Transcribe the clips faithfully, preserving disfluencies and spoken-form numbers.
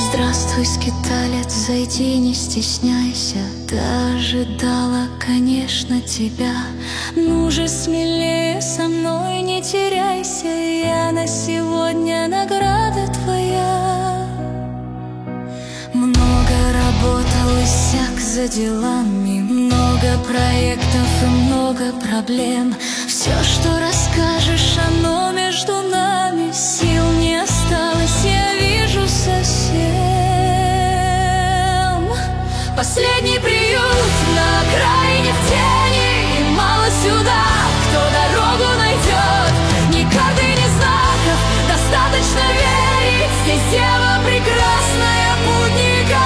Здравствуй, скиталец, зайди, не стесняйся. Ты ожидала, конечно, тебя. Ну же смелее, со мной не теряйся. Я на сегодня награда твоя. Много работал иссяк за делами, много проектов и много проблем. Все, что расскажешь, оно между нами. Сил не осталось, я вижу совсем. Последний приют на окраине в тени, и мало сюда, кто дорогу найдет. Ни карты, ни знаков, достаточно верить. Здесь дева прекрасная путника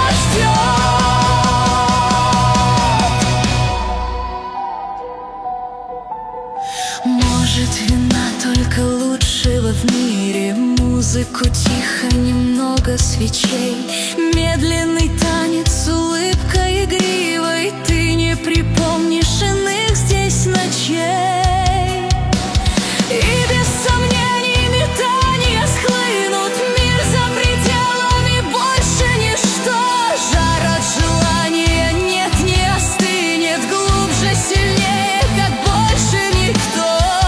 ждет. Может, вина только лучшего в мире. Музыку тихо, немного свечей. Медленный танец, улыбка игривой. Ты не припомнишь иных здесь ночей. И без сомнений метания схлынут. Мир за пределами, больше ничто. Жар от желания нет, не остынет. Глубже, сильнее, как больше никто.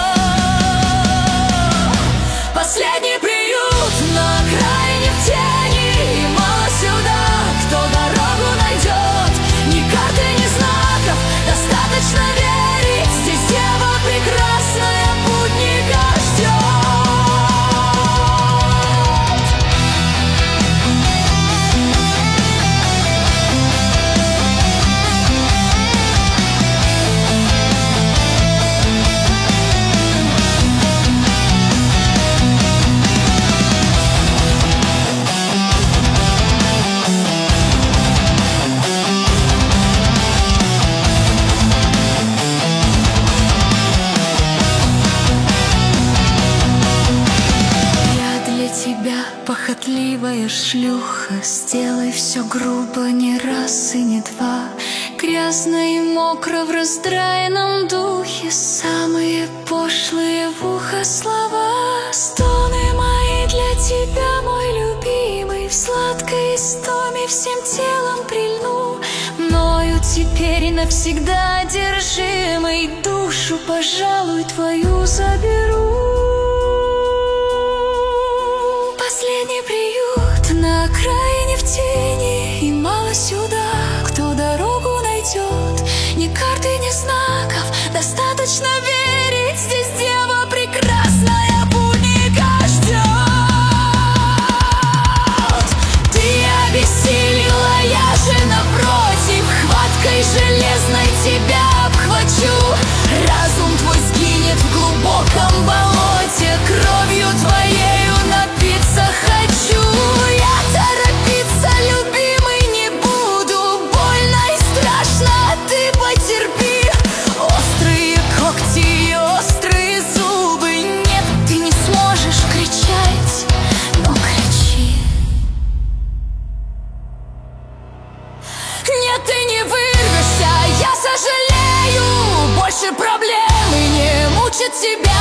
Последний приют на окраине в тени, и мало сюда, кто дорогу найдет. Ни карты, ни знаков, достаточно верить. Здесь дева прекрасная путника похотливая шлюха. Сделай все грубо, не раз и не два. Грязно и мокро в раздраенном духе. Самые пошлые в ухо слова. Стоны мои для тебя, мой любимый. В сладкой истоме всем телом прильну. Мною теперь навсегда одержимый. Душу, пожалуй, твою заберу. Последний приют на окраине в тени, и мало сюда, кто дорогу найдет. Ни карты, ни знаков, достаточно верить. Здесь дева прекрасная путника ждет. Ты обессилила, я же напротив, хваткой железной тебя обхвачу. Разум твой сгинет в глубоком болоте. Кровью твоею напиться хочу. Я торопиться, любимый, не буду. Больно и страшно, а ты потерпи. Острые когти и острые зубы. Нет, ты не сможешь кричать, но кричи. Нет, ты не вырвешься, я сожалею. Больше проблем и не мучит тебя.